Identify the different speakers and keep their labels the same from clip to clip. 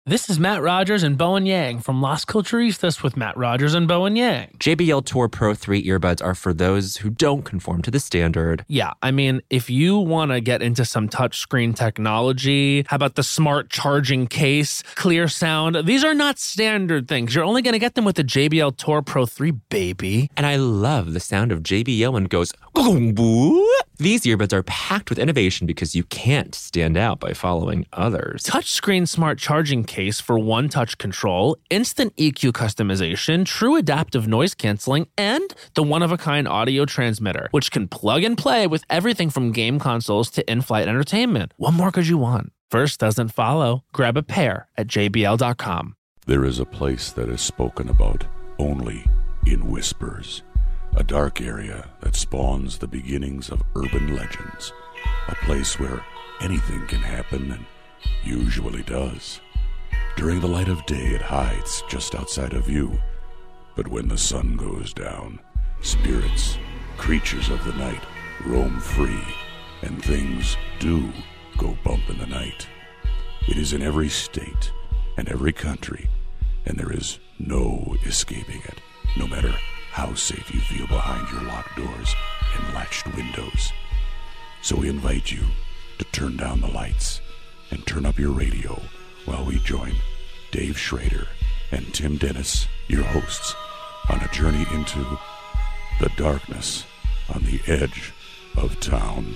Speaker 1: This is Matt Rogers and Bowen Yang from Las Culturistas with Matt Rogers and Bowen Yang.
Speaker 2: JBL Tour Pro 3 earbuds are for those who don't conform to the standard.
Speaker 1: Yeah, I mean, if you want to get into some touchscreen technology, how about the smart charging case, clear sound? These are not standard things. You're only going to get them with the JBL Tour Pro 3, baby.
Speaker 2: And I love the sound of JBL when it goes, "Gong-boo." These earbuds are packed with innovation because you can't stand out by following others.
Speaker 1: Touchscreen smart charging case for one-touch control, instant EQ customization, true adaptive noise canceling, and the one-of-a-kind audio transmitter, which can plug and play with everything from game consoles to in-flight entertainment. What more could you want? First doesn't follow. Grab a pair at jbl.com.
Speaker 3: There is a place that is spoken about only in whispers. A dark area that spawns the beginnings of urban legends. A place where anything can happen and usually does. During the light of day, it hides just outside of view. But when the sun goes down, spirits, creatures of the night, roam free, and things do go bump in the night. It is in every state and every country, and there is no escaping it, no matter how safe you feel behind your locked doors and latched windows. So we invite you to turn down the lights and turn up your radio while we join Dave Schrader and Tim Dennis, your hosts, on a journey into the darkness on the edge of town.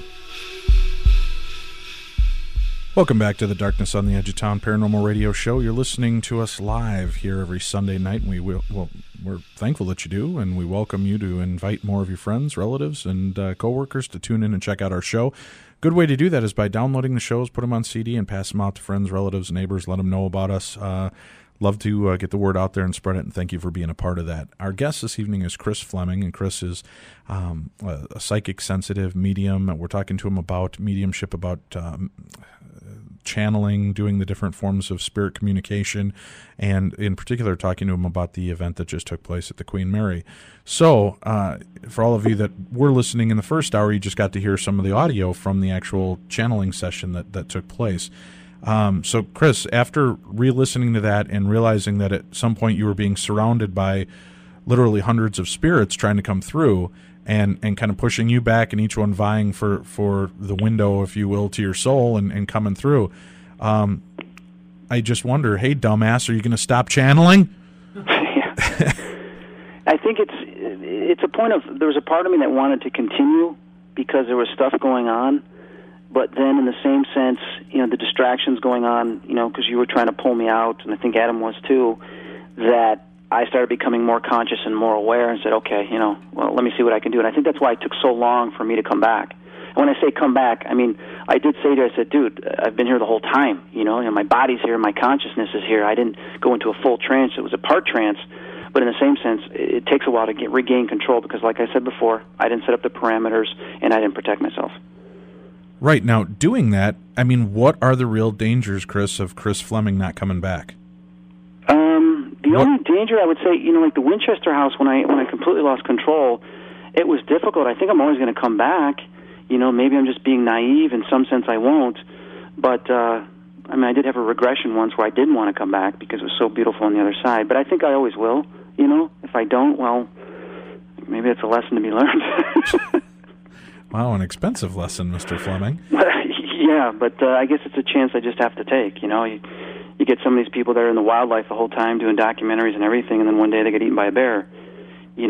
Speaker 4: Welcome back to the Darkness on the Edge of Town Paranormal Radio Show. You're listening to us live here every Sunday night, and we're thankful that you do, and we welcome you to invite more of your friends, relatives, and coworkers to tune in and check out our show. Good way to do that is by downloading the shows, put them on CD, and pass them out to friends, relatives, neighbors, let them know about us. Love to get the word out there and spread it, and thank you for being a part of that. Our guest this evening is Chris Fleming, and Chris is a psychic sensitive medium. We're talking to him about mediumship, about channeling, doing the different forms of spirit communication, and in particular talking to him about the event that just took place at the Queen Mary. So for all of you that were listening in the first hour, you just got to hear some of the audio from the actual channeling session that took place. So Chris, after re-listening to that and realizing that at some point you were being surrounded by literally hundreds of spirits trying to come through and kind of pushing you back, and each one vying for the window, if you will, to your soul and coming through. I just wonder, hey, dumbass, are you going to stop channeling?
Speaker 5: Yeah. I think it's a point of, there was a part of me that wanted to continue because there was stuff going on, but then in the same sense, the distractions going on, because you were trying to pull me out, and I think Adam was too, that I started becoming more conscious and more aware and said, okay, well, let me see what I can do. And I think that's why it took so long for me to come back. And when I say come back, I mean, I did say to her, I said, dude, I've been here the whole time. My body's here, my consciousness is here. I didn't go into a full trance. It was a part trance. But in the same sense, it takes a while to regain control because, like I said before, I didn't set up the parameters and I didn't protect myself.
Speaker 4: Right. Now, doing that, I mean, what are the real dangers, Chris, of Chris Fleming not coming back?
Speaker 5: The only danger, I would say, like the Winchester house, when I completely lost control, it was difficult. I think I'm always going to come back. Maybe I'm just being naive. In some sense, I won't. But, I did have a regression once where I didn't want to come back because it was so beautiful on the other side. But I think I always will. If I don't, well, maybe it's a lesson to be learned.
Speaker 4: Wow, an expensive lesson, Mr. Fleming.
Speaker 5: Yeah, but I guess it's a chance I just have to take. You get some of these people that are in the wildlife the whole time doing documentaries and everything, and then one day they get eaten by a bear. You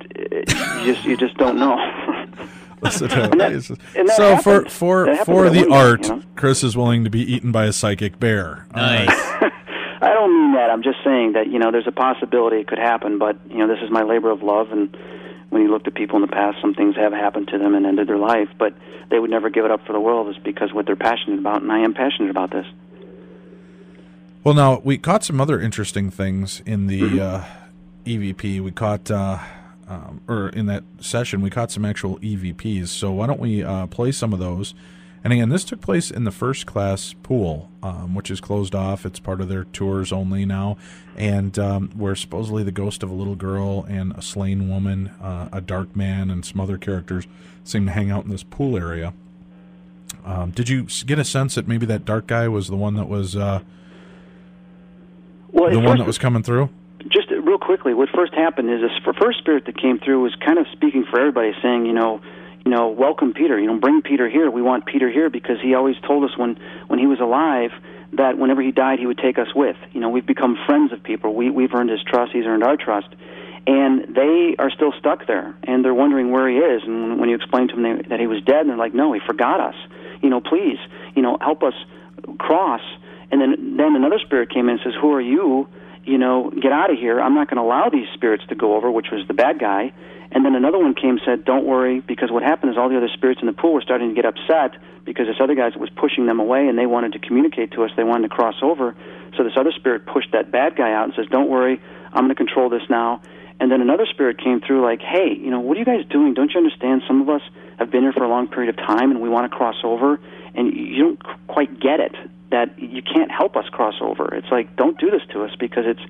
Speaker 5: just don't know.
Speaker 4: Listen, so for the art, Chris is willing to be eaten by a psychic bear.
Speaker 1: Nice.
Speaker 5: I don't mean that. I'm just saying that there's a possibility it could happen. But this is my labor of love, and when you looked at people in the past, some things have happened to them and ended their life, but they would never give it up for the world. It's because what they're passionate about, and I am passionate about this.
Speaker 4: Well, now, we caught some other interesting things in the EVP. We caught, or in that session, we caught some actual EVPs. So why don't we play some of those? And again, this took place in the first class pool, which is closed off. It's part of their tours only now. And where supposedly the ghost of a little girl and a slain woman, a dark man, and some other characters seem to hang out in this pool area. Did you get a sense that maybe that dark guy was the one that was
Speaker 5: Well,
Speaker 4: the one that was coming through?
Speaker 5: Just real quickly, what first happened is this first spirit that came through was kind of speaking for everybody, saying, welcome Peter, bring Peter here. We want Peter here because he always told us when he was alive that whenever he died, he would take us with. We've become friends of people. We've earned his trust. He's earned our trust. And they are still stuck there, and they're wondering where he is. And when you explain to them that he was dead, and they're like, no, he forgot us. Please, help us cross. And then another spirit came in and says, who are you? Get out of here. I'm not going to allow these spirits to go over, which was the bad guy. And then another one came and said, don't worry, because what happened is all the other spirits in the pool were starting to get upset because this other guy was pushing them away, and they wanted to communicate to us. They wanted to cross over. So this other spirit pushed that bad guy out and says, don't worry, I'm going to control this now. And then another spirit came through like, hey, what are you guys doing? Don't you understand? Some of us have been here for a long period of time, and we want to cross over, and you don't quite get it, that you can't help us cross over. It's like, don't do this to us because it's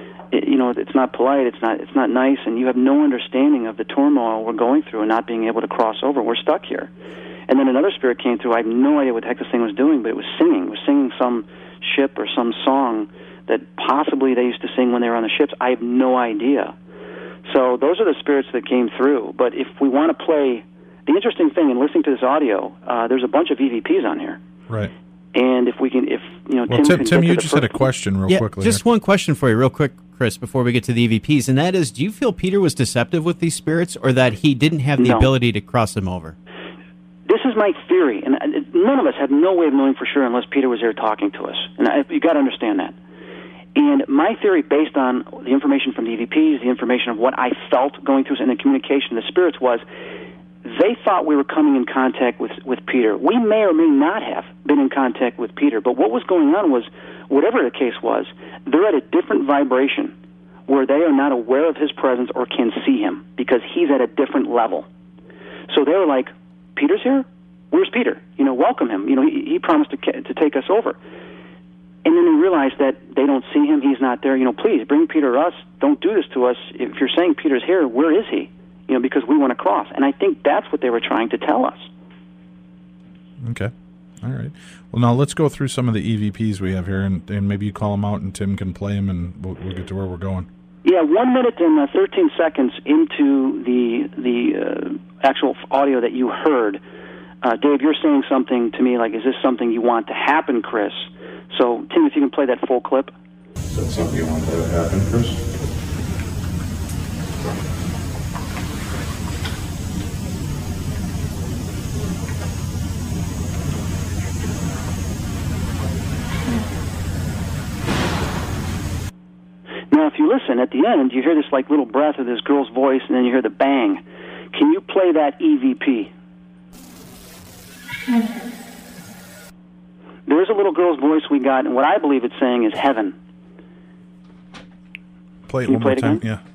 Speaker 5: not polite, it's not nice, and you have no understanding of the turmoil we're going through and not being able to cross over. We're stuck here. And then another spirit came through. I have no idea what the heck this thing was doing, but it was singing. It was singing some ship or some song that possibly they used to sing when they were on the ships. I have no idea. So those are the spirits that came through. But if we want to play, the interesting thing in listening to this audio, there's a bunch of EVPs on here.
Speaker 4: Right.
Speaker 5: And if we can,
Speaker 4: Tim, you just had a question real quickly.
Speaker 6: Just one question for you real quick, Chris, before we get to the EVPs, and that is, do you feel Peter was deceptive with these spirits, or that he didn't have the ability to cross them over?
Speaker 5: This is my theory, and none of us have no way of knowing for sure unless Peter was there talking to us. And you got to understand that. And my theory, based on the information from the EVPs, the information of what I felt going through, and the communication of the spirits, was they thought we were coming in contact with Peter. We may or may not have been in contact with Peter, but what was going on was, whatever the case was, they're at a different vibration where they are not aware of his presence or can see him because he's at a different level. So they were like, Peter's here? Where's Peter? Welcome him. He promised to take us over. And then they realize that they don't see him. He's not there. Please bring Peter to us. Don't do this to us. If you're saying Peter's here, where is he? Because we want to cross. And I think that's what they were trying to tell us.
Speaker 4: Okay. All right. Well, now let's go through some of the EVPs we have here, and maybe you call them out and Tim can play them, and we'll get to where we're going.
Speaker 5: Yeah, 1 minute and 13 seconds into the actual audio that you heard, Dave, you're saying something to me like, is this something you want to happen, Chris? So, Tim, if you can play that full clip.
Speaker 3: Is that something you want to happen, Chris?
Speaker 5: Now, if you listen, at the end, you hear this like little breath of this girl's voice, and then you hear the bang. Can you play that EVP? There's a little girl's voice we got, and what I believe it's saying is heaven.
Speaker 4: Play it one more time. Yeah.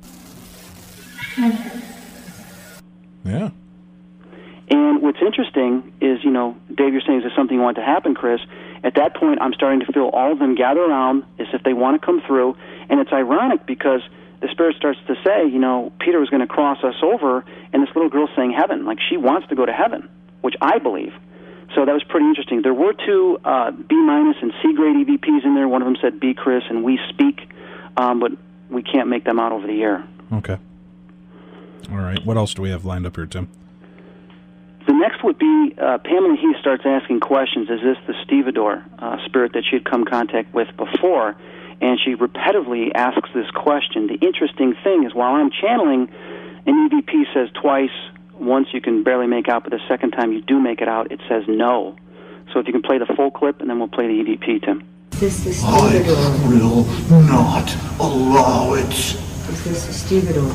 Speaker 4: Yeah.
Speaker 5: And what's interesting is, Dave, you're saying, is this something you want to happen, Chris? At that point, I'm starting to feel all of them gather around as if they want to come through. And it's ironic because the Spirit starts to say, Peter was going to cross us over, and this little girl's saying heaven, like she wants to go to heaven, which I believe. So that was pretty interesting. There were two B- and C-grade EVPs in there. One of them said B, Chris, and we speak, but we can't make them out over the air.
Speaker 4: Okay. All right. What else do we have lined up here, Tim?
Speaker 5: The next would be Pamela Heath starts asking questions. Is this the stevedore spirit that she had come in contact with before? And she repetitively asks this question. The interesting thing is, while I'm channeling, an EVP says twice, once you can barely make out, but the second time you do make it out, it says no. So if you can play the full clip, and then we'll play the EVP, Tim.
Speaker 7: Is this the
Speaker 3: I
Speaker 7: stevedore?
Speaker 3: will not allow it.
Speaker 7: Is this the stevedore?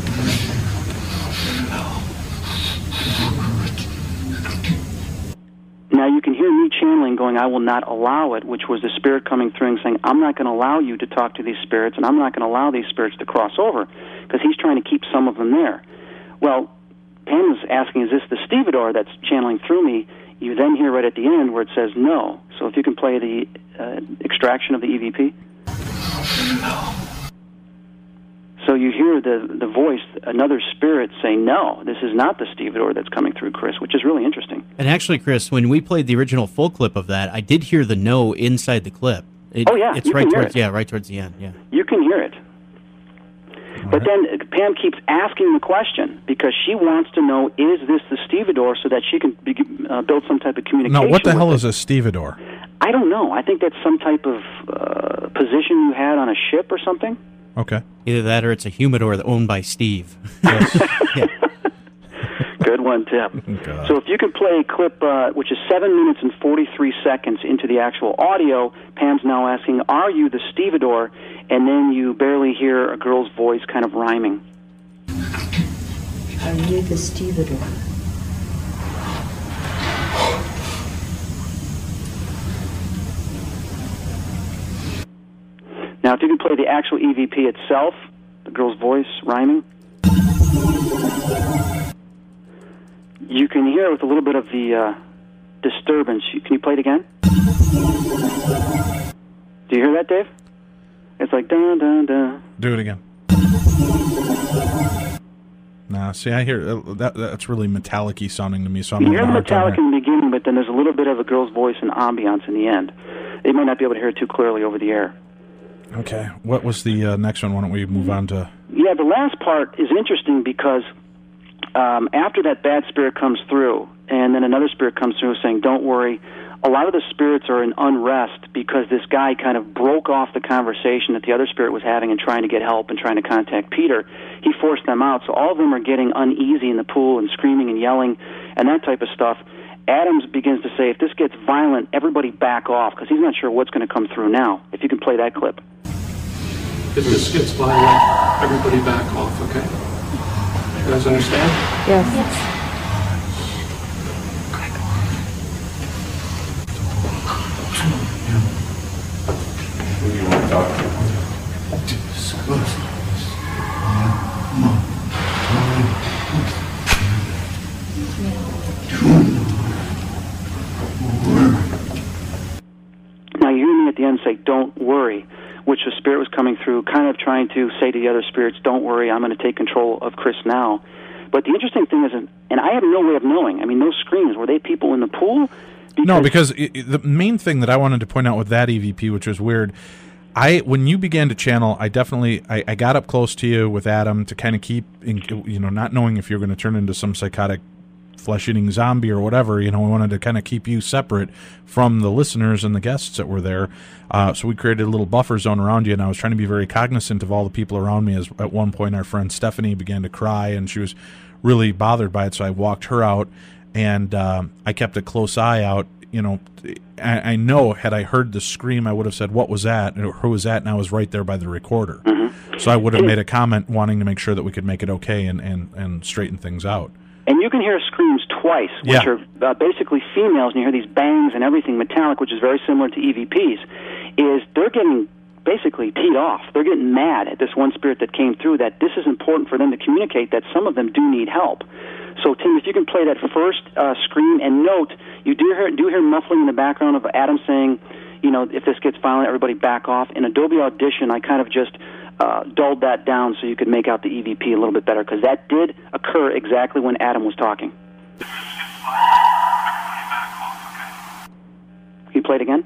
Speaker 5: Now you can hear me channeling going, I will not allow it, which was the spirit coming through and saying, I'm not going to allow you to talk to these spirits, and I'm not going to allow these spirits to cross over, because he's trying to keep some of them there. Well, Pam is asking, is this the stevedore that's channeling through me? You then hear right at the end where it says no. So if you can play the extraction of the EVP.
Speaker 3: No.
Speaker 5: So you hear the voice, another spirit, say, no, this is not the stevedore that's coming through, Chris, which is really interesting.
Speaker 6: And actually, Chris, when we played the original full clip of that, I did hear the no inside the clip.
Speaker 5: Oh, yeah,
Speaker 6: It's
Speaker 5: you
Speaker 6: right
Speaker 5: can hear
Speaker 6: towards
Speaker 5: it.
Speaker 6: right towards the end. Yeah.
Speaker 5: You can hear it. But then Pam keeps asking the question because she wants to know, is this the stevedore, so that she can build some type of communication.
Speaker 4: Now, what the hell
Speaker 5: with
Speaker 4: is a stevedore?
Speaker 5: I don't know. I think that's some type of position you had on a ship or something.
Speaker 4: Okay.
Speaker 6: Either that or it's a humidor owned by Steve. Yeah.
Speaker 5: Good one, Tim.
Speaker 4: God.
Speaker 5: So if you could play a clip, which is 7 minutes and 43 seconds into the actual audio, Pam's now asking, are you the stevedore? And then you barely hear a girl's voice kind of rhyming.
Speaker 7: Are you the stevedore?
Speaker 5: Now, if you could play the actual EVP itself, the girl's voice rhyming, you can hear it with a little bit of the disturbance. Can you play it again? Do you hear that, Dave? It's like dun dun dun.
Speaker 4: Do it again. Nah, see, I hear that's really metallic-y sounding to me. So I'm
Speaker 5: You hear the
Speaker 4: having a hard time
Speaker 5: metallic
Speaker 4: here.
Speaker 5: in the beginning, but then there's a little bit of a girl's voice and ambiance in the end. They might not be able to hear it too clearly over the air.
Speaker 4: Okay, what was the next one? Why don't we move on to?
Speaker 5: Yeah, the last part is interesting because after that bad spirit comes through, and then another spirit comes through saying, don't worry, a lot of the spirits are in unrest because this guy kind of broke off the conversation that the other spirit was having and trying to get help and trying to contact Peter. He forced them out, so all of them are getting uneasy in the pool and screaming and yelling and that type of stuff. Adams begins to say, if this gets violent, everybody back off, because he's not sure what's going to come through now. If you can play that clip.
Speaker 8: If this gets violent, everybody back off, okay? You guys understand?
Speaker 7: Yes.
Speaker 3: Who do you want to talk to?
Speaker 5: Now you hear me at the end say, don't worry, which the spirit was coming through, kind of trying to say to the other spirits, don't worry, I'm going to take control of Chris now. But the interesting thing is, and I have no way of knowing, I mean, those screams, were they people in the pool?
Speaker 4: No, because the main thing that I wanted to point out with that EVP, which was weird, when you began to channel, I got up close to you with Adam to kind of keep, not knowing if you're going to turn into some psychotic flesh-eating zombie or whatever. We wanted to kind of keep you separate from the listeners and the guests that were there. So we created a little buffer zone around you, and I was trying to be very cognizant of all the people around me. As at one point, our friend Stephanie began to cry, and she was really bothered by it, so I walked her out, and I kept a close eye out. I know had I heard the scream, I would have said, what was that? Or who was that? And I was right there by the recorder. Mm-hmm. So I would have made a comment wanting to make sure that we could make it okay and straighten things out.
Speaker 5: And you can hear screams twice, which are basically females, and you hear these bangs and everything metallic, which is very similar to EVPs, is they're getting basically teed off. They're getting mad at this one spirit that came through, that this is important for them to communicate that some of them do need help. So, Tim, if you can play that first scream, and note, you do hear muffling in the background of Adam saying, if this gets violent, everybody back off. In Adobe Audition, I kind of just dulled that down so you could make out the EVP a little bit better, because that did occur exactly when Adam was talking. Can you play it again?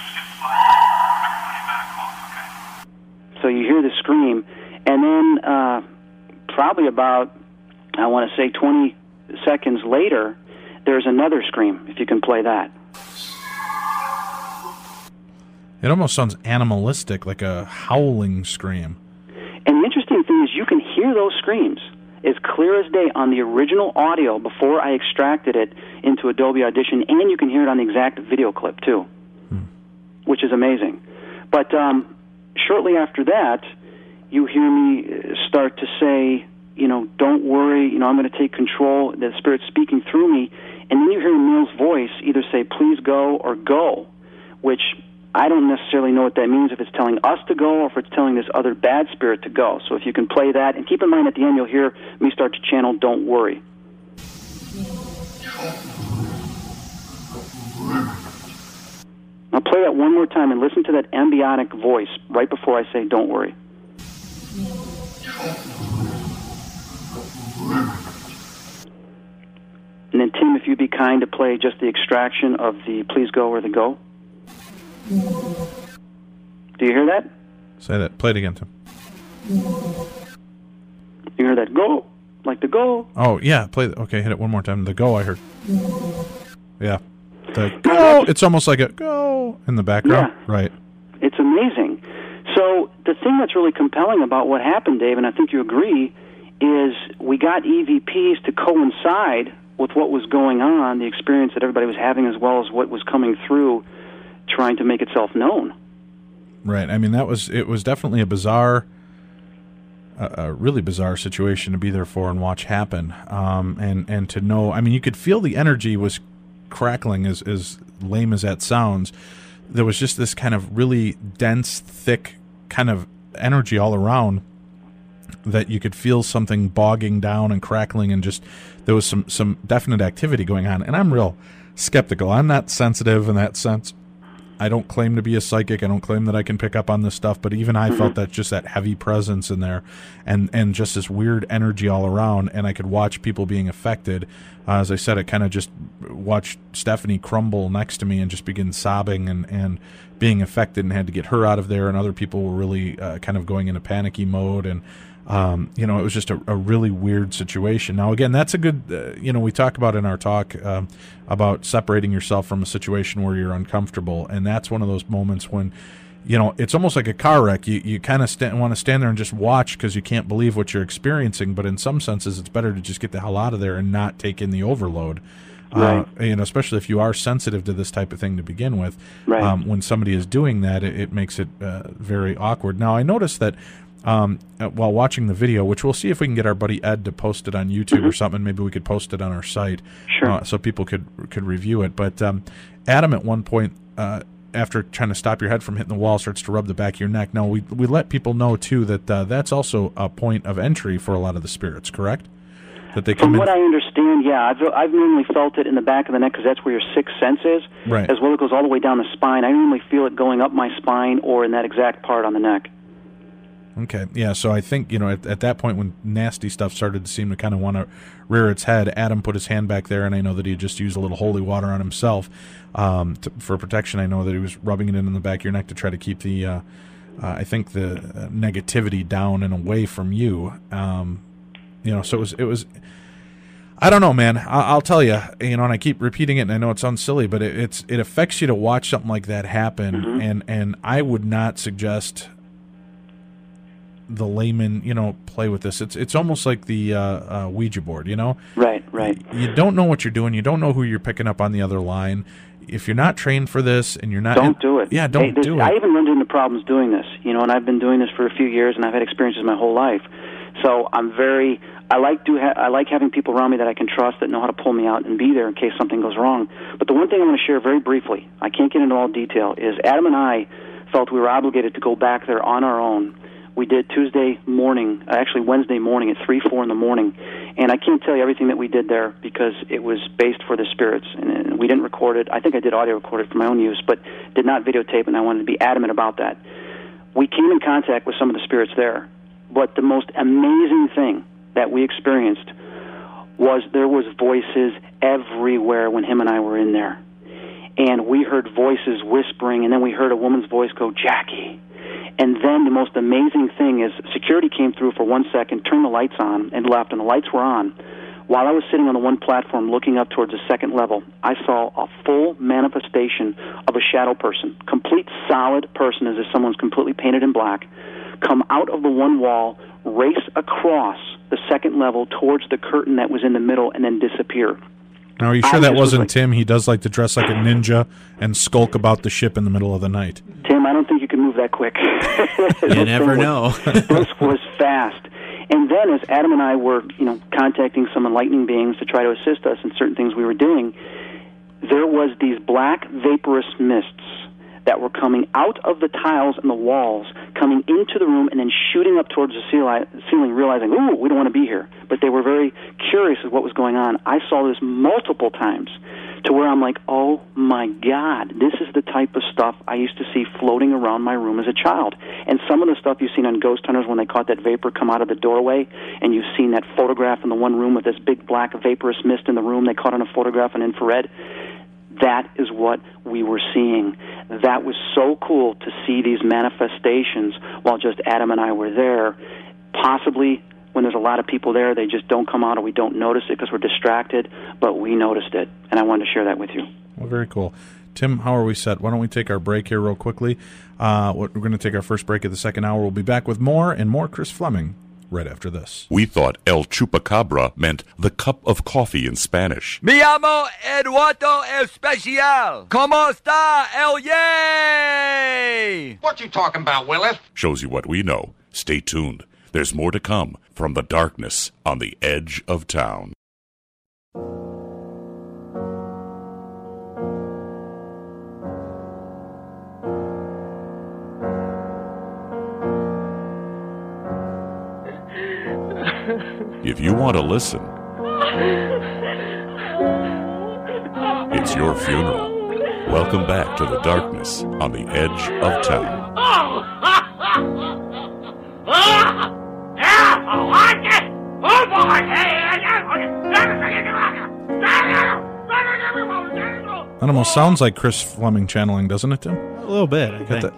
Speaker 5: So you hear the scream, and then probably about, I want to say 20 seconds later, there's another scream, if you can play that.
Speaker 4: It almost sounds animalistic, like a howling scream.
Speaker 5: And the interesting thing is you can hear those screams as clear as day on the original audio before I extracted it into Adobe Audition, and you can hear it on the exact video clip, too, which is amazing. But shortly after that, you hear me start to say, don't worry, I'm going to take control, the Spirit's speaking through me, and then you hear Neil's voice either say, please go, or go, which I don't necessarily know what that means, if it's telling us to go or if it's telling this other bad spirit to go. So if you can play that, and keep in mind at the end you'll hear me start to channel don't worry. I'll play that one more time and listen to that ambiotic voice right before I say don't worry. And then, Tim, if you'd be kind to play just the extraction of the please go or the go. Do you hear that?
Speaker 4: Say that. Play it again, Tim.
Speaker 5: You hear that go? Like the go?
Speaker 4: Oh, yeah. Okay, hit it one more time. The go I heard. Yeah. The go. It's almost like a go in the background.
Speaker 5: Yeah.
Speaker 4: Right.
Speaker 5: It's amazing. So the thing that's really compelling about what happened, Dave, and I think you agree, is we got EVPs to coincide with what was going on, the experience that everybody was having, as well as what was coming through, trying to make itself known.
Speaker 4: Right. I mean, it was definitely a really bizarre situation to be there for and watch happen. And to know, I mean, you could feel the energy was crackling, as lame as that sounds. There was just this kind of really dense, thick kind of energy all around that you could feel something bogging down and crackling, and just there was some definite activity going on. And I'm real skeptical. I'm not sensitive in that sense. I don't claim to be a psychic. I don't claim that I can pick up on this stuff, but even I felt that just that heavy presence in there, and just this weird energy all around, and I could watch people being affected. As I said, I kind of just watched Stephanie crumble next to me and just begin sobbing and being affected, and had to get her out of there, and other people were really kind of going into panicky mode, and it was just a really weird situation. Now, again, that's a good, we talk about in our talk about separating yourself from a situation where you're uncomfortable, and that's one of those moments when, it's almost like a car wreck. You kind of want to stand there and just watch because you can't believe what you're experiencing, but in some senses, it's better to just get the hell out of there and not take in the overload.
Speaker 5: Right.
Speaker 4: Especially if you are sensitive to this type of thing to begin with.
Speaker 5: Right.
Speaker 4: When somebody is doing that, it makes it very awkward. Now, I noticed that while watching the video, which we'll see if we can get our buddy Ed to post it on YouTube or something. Maybe we could post it on our site, so people could review it. But Adam, at one point, after trying to stop your head from hitting the wall, starts to rub the back of your neck. Now, we let people know, too, that that's also a point of entry for a lot of the spirits, correct? That they come
Speaker 5: From what I understand, yeah. I've normally felt it in the back of the neck because that's where your sixth sense is,
Speaker 4: right.
Speaker 5: As well as it goes all the way down the spine. I normally feel it going up my spine or in that exact part on the neck.
Speaker 4: Okay, yeah, so I think, at that point when nasty stuff started to seem to kind of want to rear its head, Adam put his hand back there, and I know that he just used a little holy water on himself for protection. I know that he was rubbing it in the back of your neck to try to keep the, I think, the negativity down and away from you. So it was, I don't know, man. I'll tell you, and I keep repeating it, and I know it sounds silly, but it affects you to watch something like that happen, and I would not suggest the layman, play with this. It's almost like the Ouija board, Right. You don't know what you're doing. You don't know who you're picking up on the other line. If you're not trained for this and you're not...
Speaker 5: Don't do it.
Speaker 4: Yeah, don't do it.
Speaker 5: I even run into problems doing this, and I've been doing this for a few years, and I've had experiences my whole life. So I like having people around me that I can trust, that know how to pull me out and be there in case something goes wrong. But the one thing I want to share very briefly, I can't get into all detail, is Adam and I felt we were obligated to go back there on our own. We did Wednesday morning at 3-4 in the morning, and I can't tell you everything that we did there because it was based for the spirits, and we didn't record it. I think I did audio record it for my own use, but did not videotape, and I wanted to be adamant about that. We came in contact with some of the spirits there, but the most amazing thing that we experienced was there was voices everywhere when him and I were in there, and we heard voices whispering, and then we heard a woman's voice go, "Jackie." And then the most amazing thing is security came through for 1 second, turned the lights on, and left, and the lights were on. While I was sitting on the one platform looking up towards the second level, I saw a full manifestation of a shadow person, complete solid person, as if someone's completely painted in black, come out of the one wall, race across the second level towards the curtain that was in the middle, and then disappear.
Speaker 4: Now, are you sure that wasn't Tim? He does like to dress like a ninja and skulk about the ship in the middle of the night.
Speaker 5: Tim, I don't think you can move that quick.
Speaker 6: You never know.
Speaker 5: This was fast. And then as Adam and I were, contacting some enlightening beings to try to assist us in certain things we were doing, there was these black vaporous mists that were coming out of the tiles and the walls, coming into the room and then shooting up towards the ceiling, realizing, ooh, we don't want to be here. But they were very curious of what was going on. I saw this multiple times to where I'm like, oh my God, this is the type of stuff I used to see floating around my room as a child. And some of the stuff you've seen on Ghost Hunters when they caught that vapor come out of the doorway, and you've seen that photograph in the one room with this big black vaporous mist in the room they caught on a photograph on infrared, That is what we were seeing. That was so cool to see these manifestations while just Adam and I were there. Possibly when there's a lot of people there, they just don't come out or we don't notice it because we're distracted, but we noticed it, and I wanted to share that with you.
Speaker 4: Well, very cool. Tim, how are we set? Why don't we take our break here real quickly? We're going to take our first break of the second hour. We'll be back with more and more Chris Fleming right after this.
Speaker 3: We thought El Chupacabra meant the cup of coffee in Spanish.
Speaker 9: Me llamo Eduardo Especial. ¿Cómo está el yay?
Speaker 10: What you talking about, Willis?
Speaker 3: Shows you what we know. Stay tuned. There's more to come from the darkness on the edge of town. If you want to listen, it's your funeral. Welcome back to the darkness on the edge of town.
Speaker 4: That almost sounds like Chris Fleming channeling, doesn't it, Tim?
Speaker 6: A little bit, I think.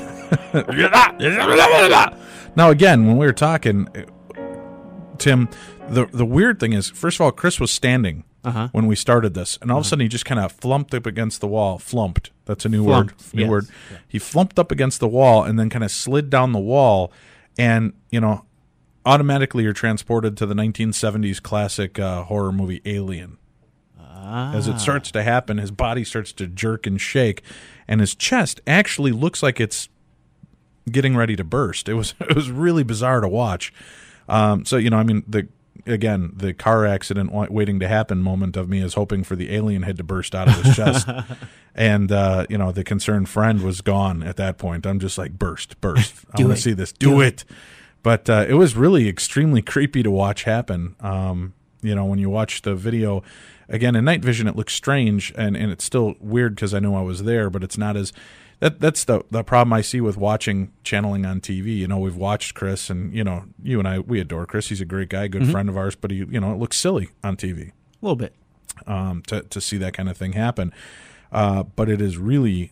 Speaker 4: Now, again, when we were talking, Tim, the weird thing is, first of all, Chris was standing when we started this, and all of a sudden he just kind of flumped up against the wall. Flumped. That's a new word. New word. Yeah. He flumped up against the wall and then kind of slid down the wall, and, you know, automatically you're transported to the 1970s classic horror movie Alien. As it starts to happen, his body starts to jerk and shake, and his chest actually looks like it's getting ready to burst. It was really bizarre to watch. So, you know, I mean, the car accident waiting to happen moment of me is hoping for the alien head to burst out of his chest. And, you know, the concerned friend was gone at that point. I'm just like, burst. I want to see this. Do it. But it was really extremely creepy to watch happen. You know, when you watch the video, again, in night vision, it looks strange, and it's still weird because I know I was there, but it's not as... That's the problem I see with watching channeling on TV. You know, we've watched Chris, and, you know, you and I, we adore Chris. He's a great guy, good friend of ours, but he, you know, it looks silly on TV.
Speaker 6: A little bit.
Speaker 4: To see that kind of thing happen. But it is really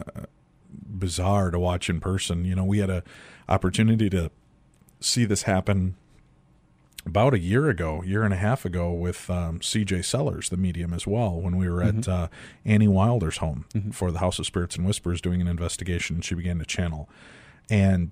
Speaker 4: bizarre to watch in person. You know, we had an opportunity to see this happen about a year and a half ago with C.J. Sellers, the medium, as well, when we were at Annie Wilder's home for the House of Spirits and Whispers doing an investigation, and she began to channel. And,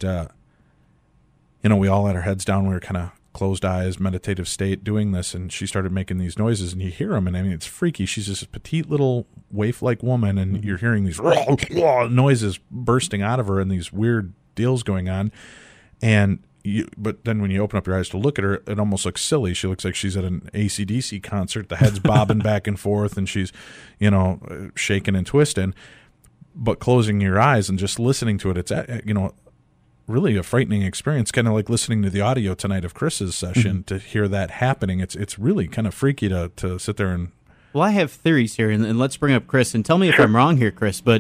Speaker 4: you know, we all had our heads down. We were kind of closed eyes, meditative state doing this, and she started making these noises, and you hear them, and I mean, it's freaky. She's this petite little waif-like woman, and you're hearing these noises bursting out of her and these weird deals going on. And but then when you open up your eyes to look at her, it almost looks silly. She looks like she's at an AC/DC concert. The head's bobbing back and forth, and she's, you know, shaking and twisting. But closing your eyes and just listening to it, it's, you know, really a frightening experience. Kind of like listening to the audio tonight of Chris's session to hear that happening. It's really kind of freaky to sit there and...
Speaker 6: Well, I have theories here, and let's bring up Chris, and tell me if I'm wrong here, Chris, but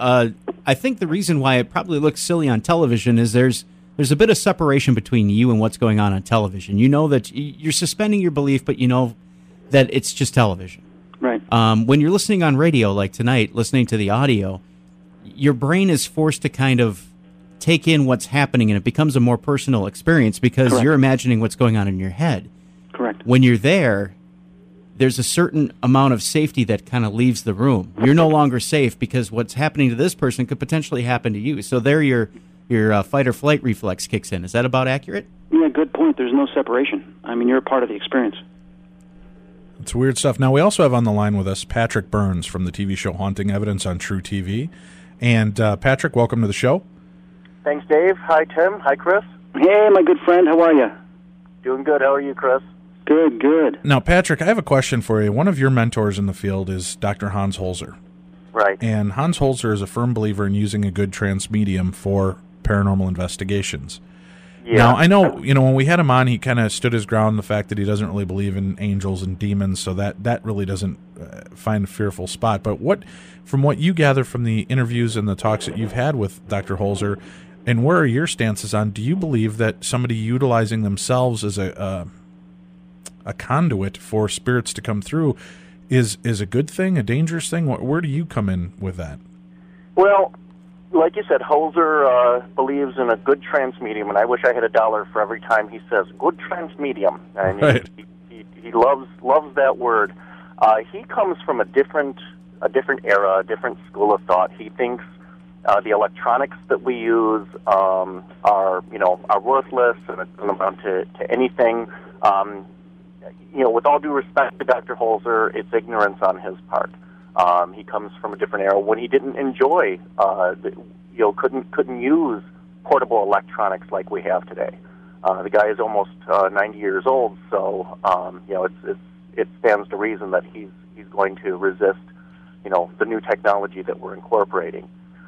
Speaker 6: I think the reason why it probably looks silly on television is there's a bit of separation between you and what's going on television. You know that you're suspending your belief, but you know that it's just television.
Speaker 5: Right.
Speaker 6: When you're listening on radio, like tonight, listening to the audio, your brain is forced to kind of take in what's happening, and it becomes a more personal experience because you're imagining what's going on in your head.
Speaker 5: Correct.
Speaker 6: When you're there's a certain amount of safety that kind of leaves the room. You're no longer safe because what's happening to this person could potentially happen to you. So there your fight or flight reflex kicks in. Is that about accurate?
Speaker 5: Yeah, good point. There's no separation. I mean, you're a part of the experience.
Speaker 4: It's weird stuff. Now, we also have on the line with us Patrick Burns from the TV show Haunting Evidence on True TV. And Patrick, welcome to the show.
Speaker 11: Thanks, Dave. Hi, Tim. Hi, Chris.
Speaker 5: Hey, my good friend. How are you?
Speaker 11: Doing good. How are you, Chris?
Speaker 5: Good.
Speaker 4: Now, Patrick, I have a question for you. One of your mentors in the field is Dr. Hans Holzer.
Speaker 11: Right.
Speaker 4: And Hans Holzer is a firm believer in using a good trance medium for paranormal investigations. Yeah. Now, I know, you know, when we had him on, he kind of stood his ground on the fact that he doesn't really believe in angels and demons, so that really doesn't find a fearful spot. But from what you gather from the interviews and the talks that you've had with Dr. Holzer, and where are your stances on, do you believe that somebody utilizing themselves as a conduit for spirits to come through is a good thing, a dangerous thing? Where do you come in with that?
Speaker 11: Well, like you said, Holzer believes in a good transmedium, and I wish I had $1 for every time he says good transmedium. And
Speaker 4: right.
Speaker 11: he loves that word. He comes from a different era, a different school of thought. He thinks the electronics that we use are worthless and don't amount to anything. With all due respect to Dr. Holzer, it's ignorance on his part. He comes from a different era when he didn't enjoy, couldn't use portable electronics like we have today. The guy is almost 90 years old, so it stands to reason that he's going to resist, the new technology that we're incorporating.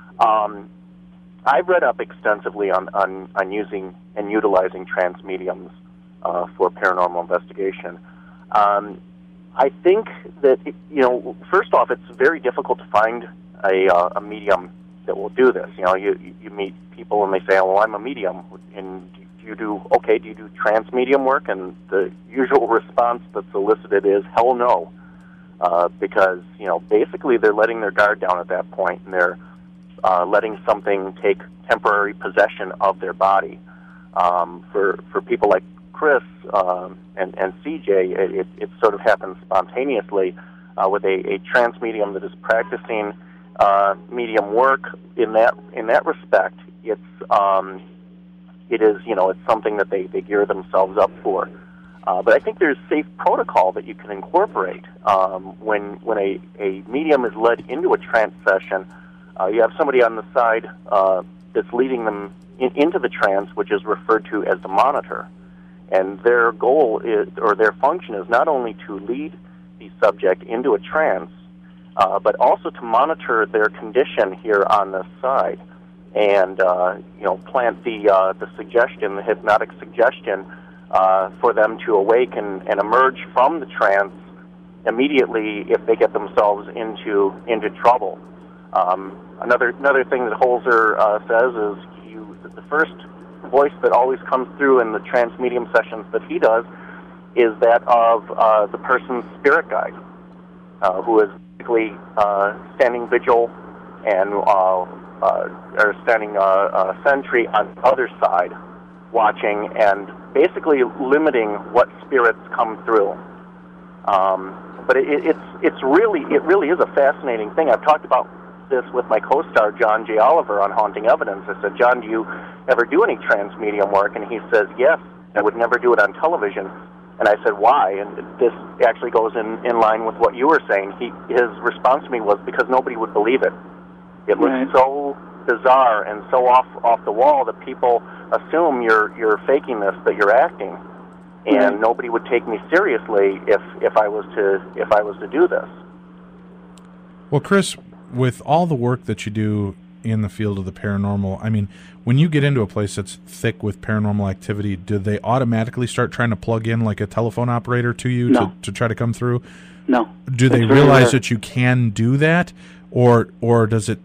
Speaker 11: I've read up extensively on using and utilizing transmediums for paranormal investigation. I think that, first off, it's very difficult to find a medium that will do this. You meet people and they say, "Oh, well, I'm a medium," and do you do transmedium work? And the usual response that's elicited is, "Hell no," because basically they're letting their guard down at that point, and they're letting something take temporary possession of their body. For people like Chris and CJ, it sort of happens spontaneously with a trance medium that is practicing medium work. In that respect, it's something that they gear themselves up for. But I think there's safe protocol that you can incorporate when a medium is led into a trance session. You have somebody on the side that's leading them into the trance, which is referred to as the monitor. And their goal is, or their function is, not only to lead the subject into a trance, but also to monitor their condition here on this side, and plant the suggestion, the hypnotic suggestion, for them to awaken and emerge from the trance immediately if they get themselves into trouble. Another thing that Holzer says is the first voice that always comes through in the trance medium sessions that he does is that of the person's spirit guide, who is basically standing vigil and or standing sentry on the other side, watching and basically limiting what spirits come through. But it really is a fascinating thing. I've talked about this with my co-star John J. Oliver on Haunting Evidence. I said, "John, do you ever do any trance medium work?" And he says, "Yes, I would never do it on television." And I said, "Why?" And this actually goes in line with what you were saying. His response to me was, because nobody would believe it. It looks so bizarre and so off the wall that people assume you're faking this, that you're acting, and nobody would take me seriously if I was to do this.
Speaker 4: Well, Chris, with all the work that you do in the field of the paranormal, I mean, when you get into a place that's thick with paranormal activity, do they automatically start trying to plug in like a telephone operator to you to try to come through?
Speaker 5: No.
Speaker 4: Do they realize that you can do that, or does it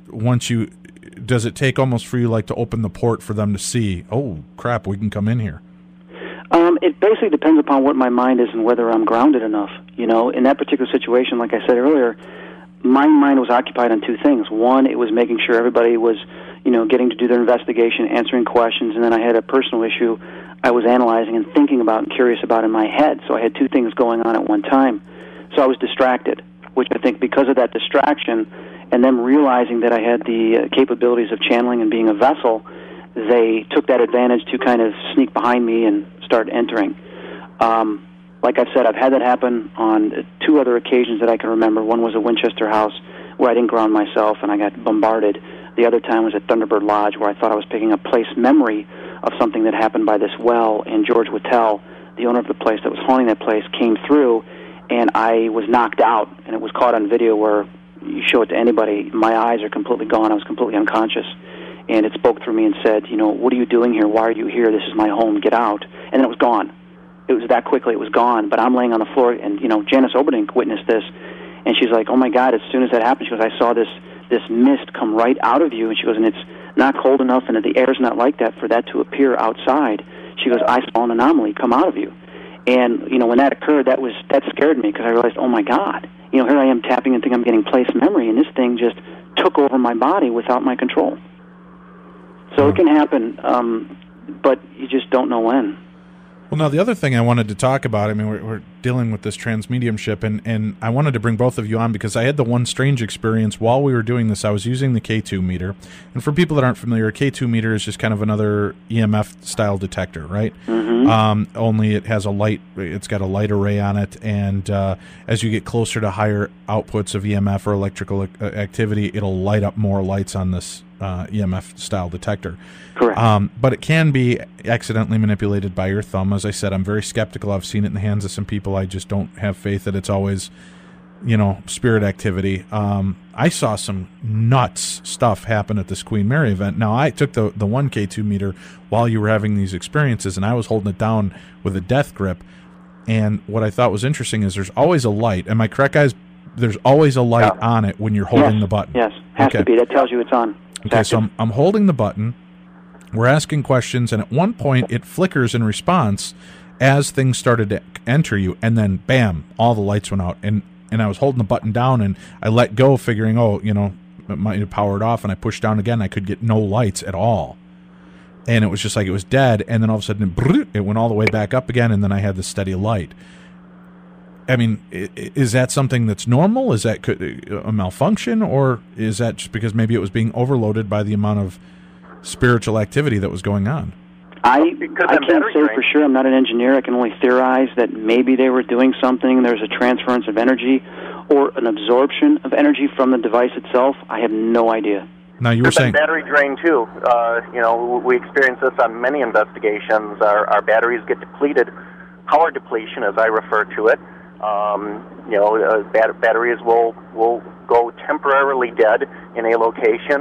Speaker 4: take almost for you like to open the port for them to see, oh crap, we can come in here?
Speaker 5: It basically depends upon what my mind is and whether I'm grounded enough. In that particular situation, like I said earlier, my mind was occupied on two things. One, it was making sure everybody was, getting to do their investigation, answering questions, and then I had a personal issue I was analyzing and thinking about and curious about in my head. So I had two things going on at one time. So I was distracted, which I think because of that distraction and them realizing that I had the capabilities of channeling and being a vessel, they took that advantage to kind of sneak behind me and start entering. Like I said, I've had that happen on two other occasions that I can remember. One was at Winchester House, where I didn't ground myself and I got bombarded. The other time was at Thunderbird Lodge, where I thought I was picking up place memory of something that happened by this well, and George Whittell, the owner of the place that was haunting that place, came through, and I was knocked out, and it was caught on video where you show it to anybody. My eyes are completely gone. I was completely unconscious, and it spoke through me and said, what are you doing here? Why are you here? This is my home. Get out. And then it was gone. It was that quickly. It was gone. But I'm laying on the floor, and, Janice Oberdink witnessed this, and she's like, oh, my God, as soon as that happened, she goes, I saw this mist come right out of you, and she goes, and it's not cold enough, and the air's not like that for that to appear outside. She goes, I saw an anomaly come out of you. And, when that occurred, that scared me, because I realized, oh, my God, here I am tapping and think I'm getting place memory, and this thing just took over my body without my control. So it can happen, but you just don't know when.
Speaker 4: Well, now, the other thing I wanted to talk about, I mean, we're dealing with this transmediumship, and I wanted to bring both of you on because I had the one strange experience while we were doing this. I was using the K2 meter, and for people that aren't familiar, a K2 meter is just kind of another EMF-style detector, right? Mm-hmm. Only it has it's got a light array on it, and as you get closer to higher outputs of EMF or electrical activity, it'll light up more lights on this EMF-style detector.
Speaker 5: Correct.
Speaker 4: But it can be accidentally manipulated by your thumb. As I said, I'm very skeptical. I've seen it in the hands of some people. I just don't have faith that it's always, spirit activity. I saw some nuts stuff happen at this Queen Mary event. Now, I took the 1K2 meter while you were having these experiences, and I was holding it down with a death grip. And what I thought was interesting is there's always a light. Am I correct, guys? There's always a light on it when you're holding the button.
Speaker 5: Yes, has to be. That tells you it's on.
Speaker 4: Okay, so I'm holding the button. We're asking questions, and at one point it flickers in response as things started to enter you, and then bam, all the lights went out. And I was holding the button down, and I let go, figuring, it might have powered off, and I pushed down again. I could get no lights at all. And it was just like it was dead, and then all of a sudden it went all the way back up again, and then I had the steady light. I mean, is that something that's normal? Is that a malfunction, or is that just because maybe it was being overloaded by the amount of spiritual activity that was going on?
Speaker 5: I can't say for sure. I'm not an engineer. I can only theorize that maybe they were doing something. There's a transference of energy or an absorption of energy from the device itself. I have no idea.
Speaker 4: Now, you were saying
Speaker 11: battery drain too. We experience this on many investigations. Our batteries get depleted, power depletion, as I refer to it. Batteries will go temporarily dead in a location,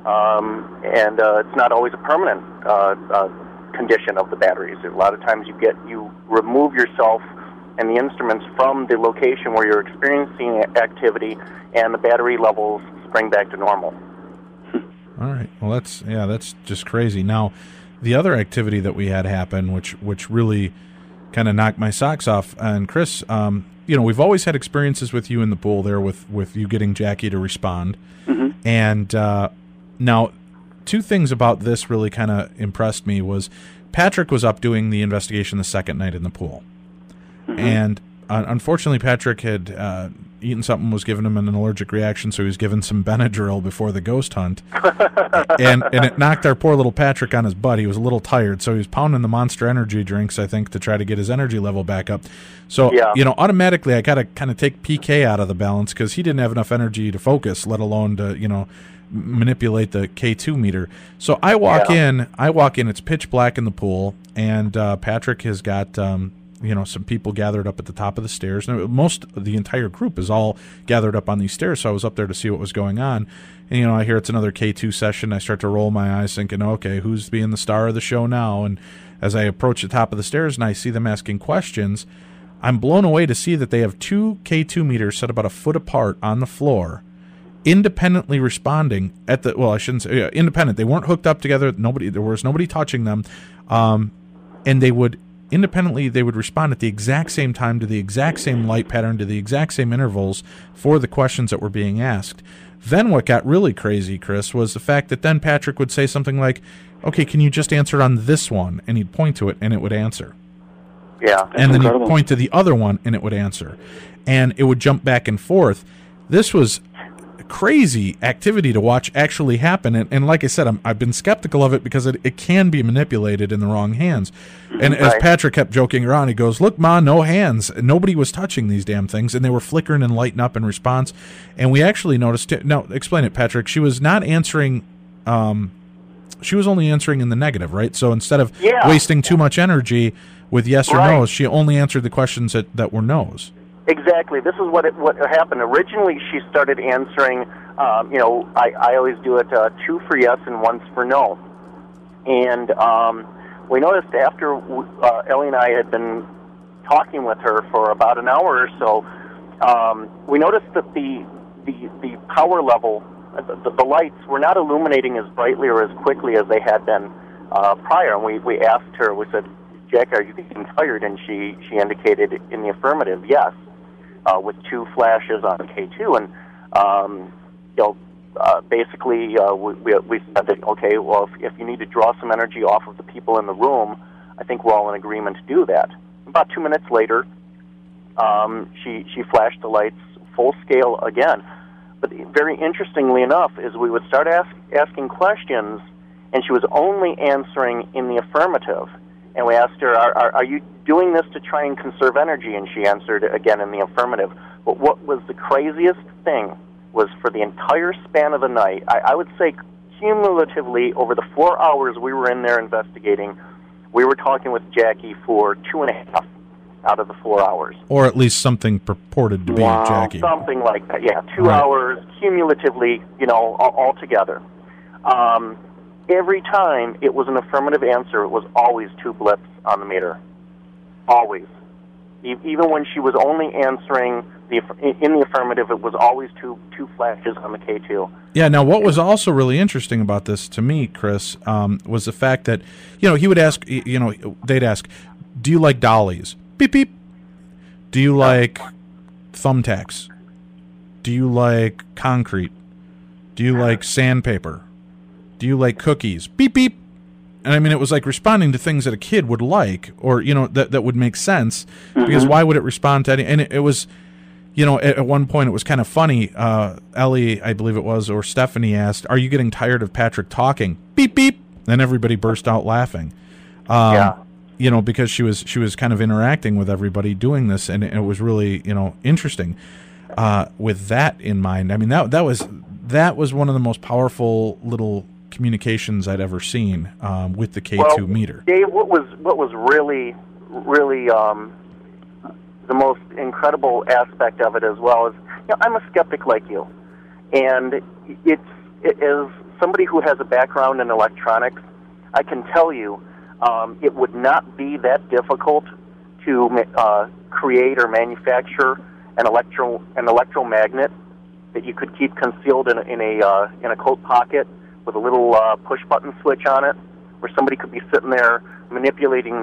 Speaker 11: and it's not always a permanent condition of the batteries. A lot of times you remove yourself and the instruments from the location where you're experiencing activity, and the battery levels spring back to normal.
Speaker 4: All right. Well, that's just crazy. Now, the other activity that we had happen, which really kind of knocked my socks off. And Chris, we've always had experiences with you in the pool there with you getting Jackie to respond. Mm-hmm. And now, two things about this really kind of impressed me was Patrick was up doing the investigation the second night in the pool. Mm-hmm. And unfortunately, Patrick had eaten something, was giving him an allergic reaction, so he was given some Benadryl before the ghost hunt. and it knocked our poor little Patrick on his butt. He was a little tired, so he was pounding the Monster Energy drinks, I think, to try to get his energy level back up. So, automatically I got to kind of take PK out of the balance because he didn't have enough energy to focus, let alone to, manipulate the K2 meter. So I walk in, it's pitch black in the pool, and Patrick has got some people gathered up at the top of the stairs. Now, most of the entire group is all gathered up on these stairs, so I was up there to see what was going on. And, I hear it's another K2 session. I start to roll my eyes thinking, okay, who's being the star of the show now? And as I approach the top of the stairs and I see them asking questions, I'm blown away to see that they have two K2 meters set about a foot apart on the floor, independently responding at the, well, I shouldn't say independent. They weren't hooked up together. There was nobody touching them. And they would respond at the exact same time to the exact same light pattern, to the exact same intervals for the questions that were being asked. Then what got really crazy, Chris, was the fact that then Patrick would say something like, okay, can you just answer on this one? And he'd point to it, and it would answer.
Speaker 11: Yeah.
Speaker 4: And then he'd point to the other one, and it would answer. And it would jump back and forth. This was crazy activity to watch actually happen, and like I said, I've been skeptical of it because it can be manipulated in the wrong hands. And as Patrick kept joking around, he goes, "Look, Ma, no hands. Nobody was touching these damn things, and they were flickering and lighting up in response." And we actually noticed it. Now, explain it, Patrick. She was not answering. She was only answering in the negative, right? So instead of wasting too much energy with yes or no's, she only answered the questions that were no's.
Speaker 11: Exactly. This is what happened. Originally, she started answering, I always do it 2 for yes and 1 for no. And we noticed after Ellie and I had been talking with her for about an hour or so, we noticed that the power level, the lights were not illuminating as brightly or as quickly as they had been prior. And we asked her, we said, "Jack, are you getting tired?" And she indicated in the affirmative, yes. with 2 flashes on K2, and basically we said that, okay, well, if you need to draw some energy off of the people in the room, I think we're all in agreement to do that. About 2 minutes later, she flashed the lights full scale again. But very interestingly enough, is we would start asking questions, and she was only answering in the affirmative. And we asked her, are you doing this to try and conserve energy? And she answered again in the affirmative. But what was the craziest thing was for the entire span of the night, I would say cumulatively over the 4 hours we were in there investigating, we were talking with Jackie for 2.5 out of the 4 hours.
Speaker 4: Or at least something purported to be Jackie.
Speaker 11: Something like that, yeah. 2 hours cumulatively, all together. Every time it was an affirmative answer, it was always 2 blips on the meter. Always. Even when she was only answering in the affirmative, it was always two flashes on the K2.
Speaker 4: Yeah, now what was also really interesting about this to me, Chris, was the fact that, he would ask, they'd ask, do you like dollies? Beep, beep. Do you like thumbtacks? Do you like concrete? Do you like sandpaper? Do you like cookies? Beep, beep. And I mean, it was like responding to things that a kid would like, or, that would make sense, because why would it respond to any, and it was, at one point it was kind of funny. Ellie, I believe it was, or Stephanie asked, are you getting tired of Patrick talking? Beep, beep. Then everybody burst out laughing. Because she was kind of interacting with everybody doing this, and it was really, interesting. With that in mind, I mean, that was one of the most powerful little communications I'd ever seen with the K2 meter.
Speaker 11: Dave, what was really the most incredible aspect of it as well is, I'm a skeptic like you, and it is somebody who has a background in electronics. I can tell you, it would not be that difficult to create or manufacture an electromagnet that you could keep concealed in a coat pocket with a little push button switch on it, where somebody could be sitting there manipulating the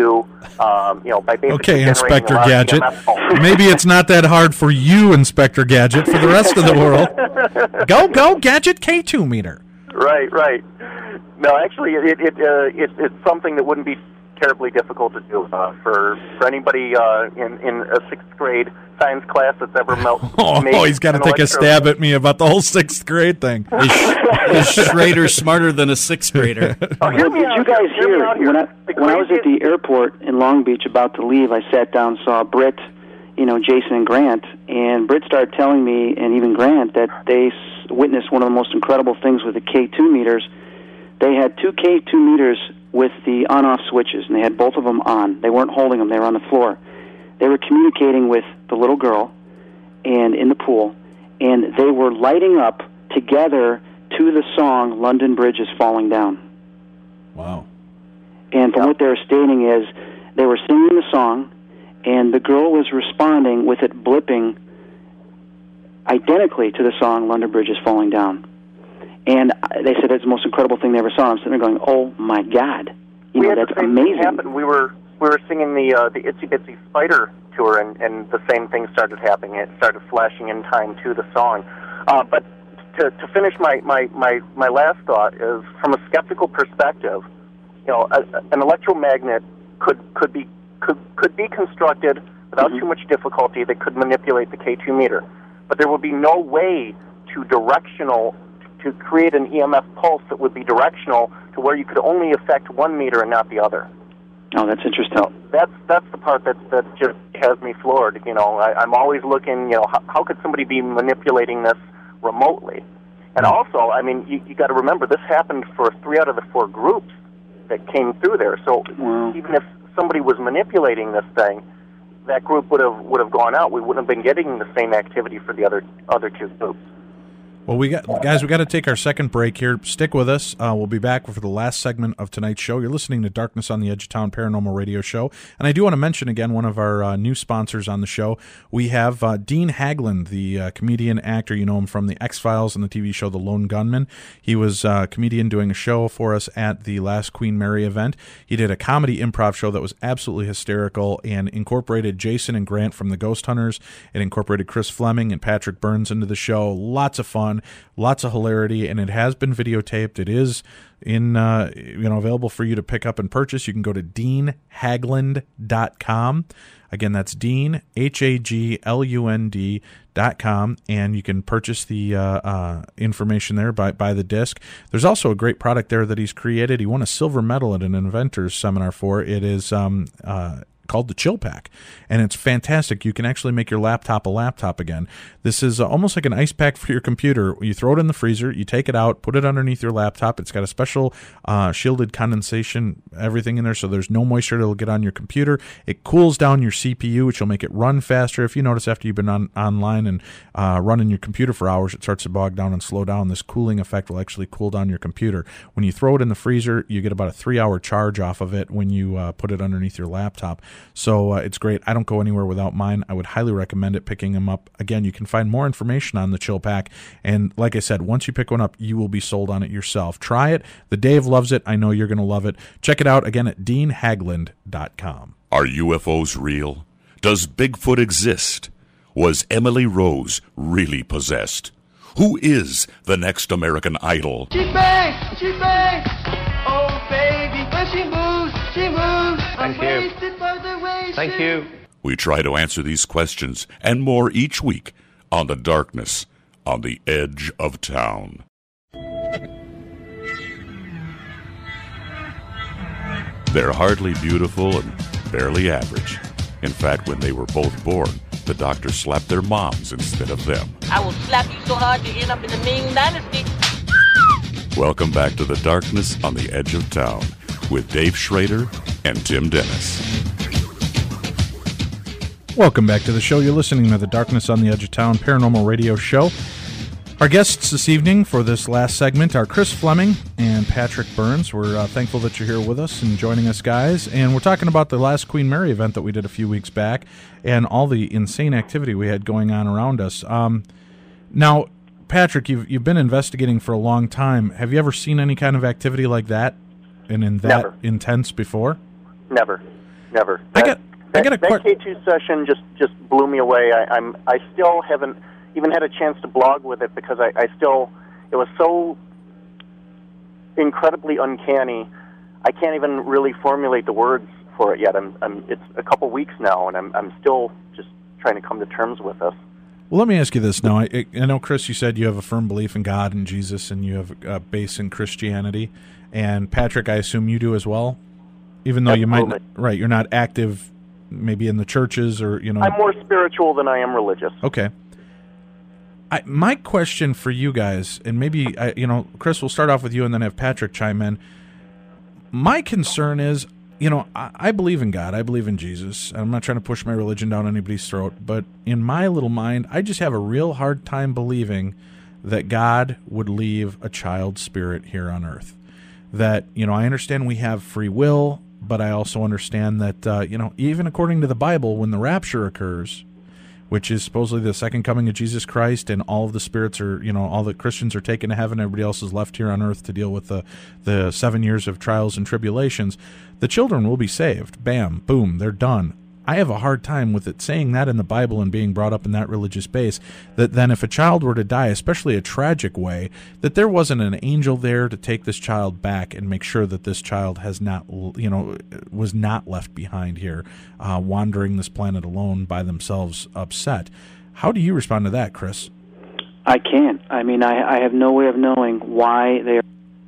Speaker 11: K2, by basically
Speaker 4: okay, Inspector Gadget. Maybe it's not that hard for you, Inspector Gadget. For the rest of the world, go, Gadget K2 meter.
Speaker 11: Right. No, actually, it's something that wouldn't be terribly difficult to do for anybody in a 6th grade science class that's ever
Speaker 4: he's got to take a stab at me about the whole 6th grade thing.
Speaker 6: Is Schrader smarter than a 6th grader?
Speaker 5: Did you guys hear when I was at the airport in Long Beach about to leave? I sat down, saw Britt, Jason and Grant, and Britt started telling me, and even Grant, that they witnessed one of the most incredible things with the K2 meters. They had 2 K2 meters with the on-off switches, and they had both of them on. They weren't holding them; they were on the floor. They were communicating with the little girl, and in the pool, and they were lighting up together to the song "London Bridge is Falling Down."
Speaker 4: Wow!
Speaker 5: And from what they were stating is, they were singing the song, and the girl was responding with it blipping identically to the song "London Bridge is Falling Down." And they said it's the most incredible thing they ever saw. I'm sitting there going, "Oh my God, that's amazing!"
Speaker 11: Happen. We were singing the Itsy Bitsy Spider tour, and the same thing started happening. It started flashing in time to the song. But to finish my last thought is, from a skeptical perspective, an electromagnet could be constructed without too much difficulty that could manipulate the K2 meter, but there would be no way to create an EMF pulse that would be directional to where you could only affect one meter and not the other.
Speaker 5: Oh, that's interesting.
Speaker 11: So that's the part that just has me floored. I'm always looking. How could somebody be manipulating this remotely? And also, I mean, you got to remember this happened for 3 out of the 4 groups that came through there. So even if somebody was manipulating this thing, that group would have gone out. We wouldn't have been getting the same activity for the other 2 groups.
Speaker 4: Well, we got to take our second break here. Stick with us. We'll be back for the last segment of tonight's show. You're listening to Darkness on the Edge of Town Paranormal Radio Show. And I do want to mention again one of our new sponsors on the show. We have Dean Haglund, the comedian actor. You know him from The X-Files and the TV show The Lone Gunman. He was a comedian doing a show for us at the last Queen Mary event. He did a comedy improv show that was absolutely hysterical and incorporated Jason and Grant from the Ghost Hunters. It incorporated Chris Fleming and Patrick Burns into the show. Lots of fun. Lots of hilarity, and it has been videotaped. It is available for you to pick up and purchase. You can go to deanhaglund.com. Again, that's Dean, Haglund.com, and you can purchase the information there by the disc. There's also a great product there that he's created. He won a silver medal at an inventor's seminar for. It is called the Chill Pack, and it's fantastic. You can actually make your laptop a laptop again. This is almost like an ice pack for your computer. You throw it in the freezer, you take it out, put it underneath your laptop. It's got a special shielded condensation, everything in there, so there's no moisture that will get on your computer. It cools down your CPU, which will make it run faster. If you notice after you've been online and running your computer for hours, it starts to bog down and slow down. This cooling effect will actually cool down your computer. When you throw it in the freezer, you get about a 3-hour charge off of it when you put it underneath your laptop. So it's great. I don't go anywhere without mine. I would highly recommend it, picking them up. Again, you can find more information on the Chill Pack. And like I said, once you pick one up, you will be sold on it yourself. Try it. The Dave loves it. I know you're going to love it. Check it out again at deanhaglund.com.
Speaker 3: Are UFOs real? Does Bigfoot exist? Was Emily Rose really possessed? Who is the next American Idol?
Speaker 10: She bangs! She bangs! Oh, baby, when she moves, she moves.
Speaker 12: Thank you. Thank you.
Speaker 3: We try to answer these questions and more each week on The Darkness on the Edge of Town. They're hardly beautiful and barely average. In fact, when they were both born, the doctor slapped their moms instead of them.
Speaker 13: I will slap you so hard you end up in the Ming Dynasty.
Speaker 3: Welcome back to The Darkness on the Edge of Town with Dave Schrader and Tim Dennis.
Speaker 4: Welcome back to the show. You're listening to The Darkness on the Edge of Town Paranormal Radio Show. Our guests this evening for this last segment are Chris Fleming and Patrick Burns. We're thankful that you're here with us and joining us, guys. And we're talking about the last Queen Mary event that we did a few weeks back and all the insane activity we had going on around us. Now, Patrick, you've been investigating for a long time. Have you ever seen any kind of activity like that and in that
Speaker 11: Never.
Speaker 4: intense before?
Speaker 11: Never.
Speaker 4: That
Speaker 11: K2 session just blew me away. I still haven't even had a chance to blog with it because it was so incredibly uncanny. I can't even really formulate the words for it yet. It's a couple weeks now, and I'm still just trying to come to terms with this.
Speaker 4: Well, let me ask you this now. I know, Chris, you said you have a firm belief in God and Jesus, and you have a base in Christianity. And Patrick, I assume you do as well, even though you might not, right? You're not active, maybe in the churches or I'm
Speaker 11: more spiritual than I am religious.
Speaker 4: Okay. My question for you guys, and maybe Chris, we'll start off with you, and then have Patrick chime in. My concern is, I believe in God. I believe in Jesus. I'm not trying to push my religion down anybody's throat, but in my little mind, I just have a real hard time believing that God would leave a child spirit here on earth. That, I understand we have free will, but I also understand that, even according to the Bible, when the rapture occurs, which is supposedly the second coming of Jesus Christ, and all of the spirits are, all the Christians are taken to heaven, everybody else is left here on earth to deal with the 7 years of trials and tribulations, the children will be saved. Bam, boom, they're done. I have a hard time with it saying that in the Bible and being brought up in that religious base, that then if a child were to die, especially a tragic way, that there wasn't an angel there to take this child back and make sure that this child has not, was not left behind here, wandering this planet alone by themselves, upset. How do you respond to that, Chris?
Speaker 5: I can't. I have no way of knowing why they are.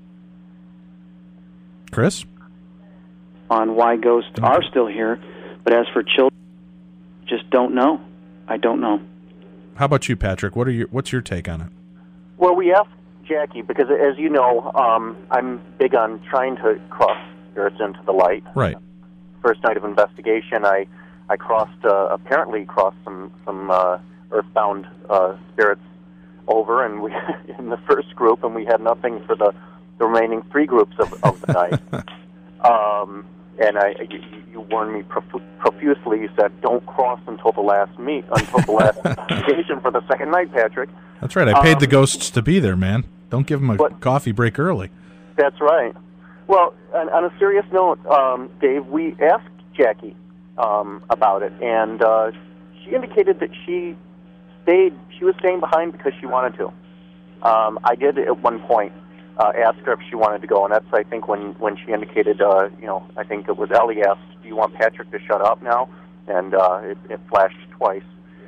Speaker 4: Chris?
Speaker 5: On why ghosts are still here. But as for children, just don't know. I don't know.
Speaker 4: How about you, Patrick? What's your take on it?
Speaker 11: Well, we asked Jackie because, as you know, I'm big on trying to cross spirits into the light.
Speaker 4: Right.
Speaker 11: First night of investigation, I apparently crossed some earthbound spirits over, and we in the first group, and we had nothing for the remaining 3 groups of the night. And you warned me profusely. You said, "Don't cross until the last occasion for the second night, Patrick."
Speaker 4: That's right. I paid the ghosts to be there, man. Don't give them a coffee break early.
Speaker 11: That's right. Well, on a serious note, Dave, we asked Jackie about it, and she indicated that she was staying behind because she wanted to. I did at one point ask her if she wanted to go, and that's, I think, when she indicated, I think it was Ellie asked, "Do you want Patrick to shut up now?" And it flashed twice.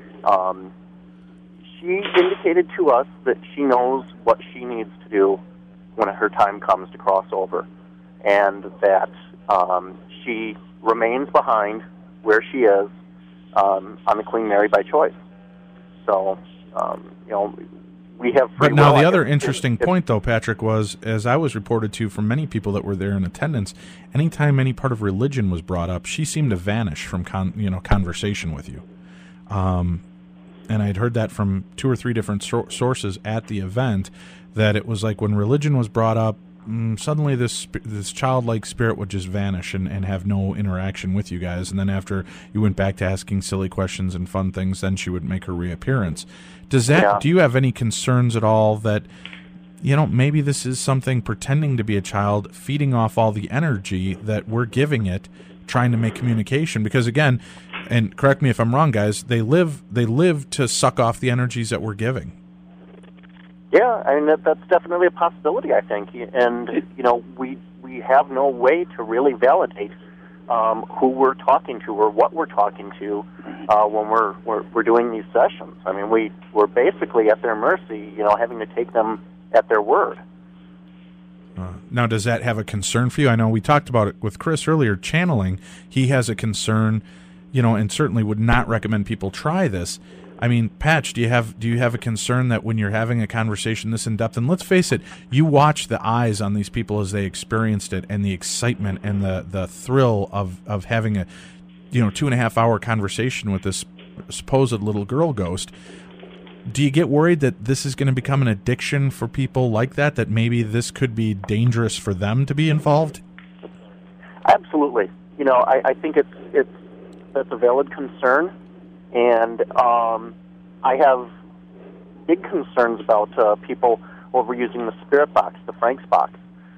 Speaker 11: She indicated to us that she knows what she needs to do when her time comes to cross over, and that she remains behind where she is on the Queen Mary by choice. So, we have free
Speaker 4: But now
Speaker 11: will.
Speaker 4: the other interesting point, though, Patrick, was, as I was reported to from many people that were there in attendance, anytime any part of religion was brought up, she seemed to vanish from conversation with you. And I'd heard that from 2 or 3 different sources at the event, that it was like when religion was brought up, suddenly this childlike spirit would just vanish and have no interaction with you guys. And then after you went back to asking silly questions and fun things, then she would make her reappearance. Do you have any concerns at all that, maybe this is something pretending to be a child, feeding off all the energy that we're giving it, trying to make communication? Because again, and correct me if I'm wrong, guys, they live to suck off the energies that we're giving.
Speaker 11: Yeah, I mean, that's definitely a possibility, I think. And, we have no way to really validate who we're talking to or what we're talking to when we're doing these sessions. I mean, we're basically at their mercy, having to take them at their word.
Speaker 4: Now, does that have a concern for you? I know we talked about it with Chris earlier, channeling. He has a concern, and certainly would not recommend people try this. I mean, Patch, do you have a concern that when you're having a conversation this in depth, and let's face it, you watch the eyes on these people as they experienced it, and the excitement and the thrill of having a 2.5 hour conversation with this supposed little girl ghost. Do you get worried that this is going to become an addiction for people like that? That maybe this could be dangerous for them to be involved?
Speaker 11: Absolutely. I think that's a valid concern. And I have big concerns about people overusing the spirit box, the Frank's box,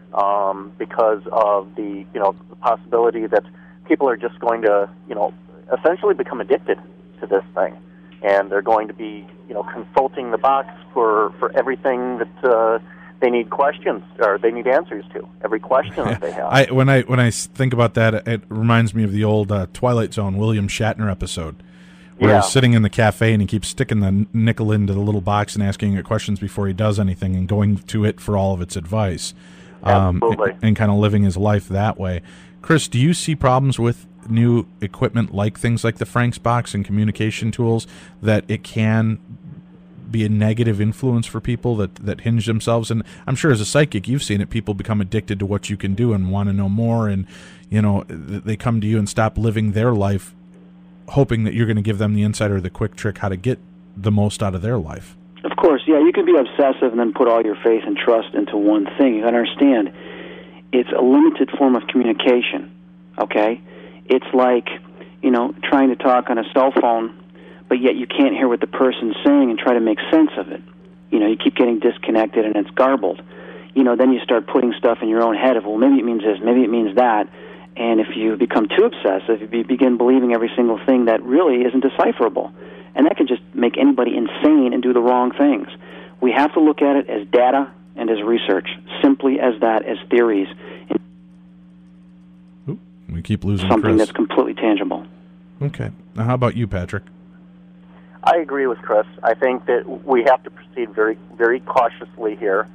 Speaker 11: because of the possibility that people are just going to essentially become addicted to this thing, and they're going to be consulting the box for everything that they need questions or they need answers to, every question that they have.
Speaker 4: When I think about that, it reminds me of the old Twilight Zone William Shatner episode, where he's sitting in the cafe and he keeps sticking the nickel into the little box and asking it questions before he does anything and going to it for all of its advice, and kind of living his life that way. Chris, do you see problems with new equipment like things like the Frank's box and communication tools, that it can be a negative influence for people that hinge themselves? And I'm sure as a psychic, you've seen it. People become addicted to what you can do and want to know more, and they come to you and stop living their life hoping that you're going to give them the insight or the quick trick how to get the most out of their life.
Speaker 5: Of course, yeah, you can be obsessive and then put all your faith and trust into one thing. You understand, it's a limited form of communication, okay? It's like, trying to talk on a cell phone, but yet you can't hear what the person's saying and try to make sense of it. You keep getting disconnected and it's garbled. Then you start putting stuff in your own head of, well, maybe it means this, maybe it means that. And if you become too obsessive, you begin believing every single thing that really isn't decipherable. And that can just make anybody insane and do the wrong things. We have to look at it as data and as research, simply as that, as theories.
Speaker 4: We keep losing
Speaker 5: something
Speaker 4: Chris.
Speaker 5: That's completely tangible.
Speaker 4: Okay. Now, how about you, Patrick?
Speaker 11: I agree with Chris. I think that we have to proceed very, very cautiously here.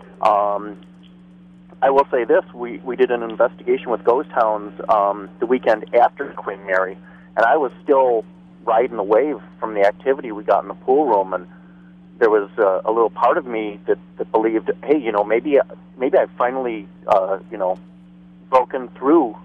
Speaker 11: I will say this, we did an investigation with Ghost Hounds the weekend after Queen Mary, and I was still riding the wave from the activity we got in the pool room, and there was a little part of me that believed, hey, maybe I've finally, broken through,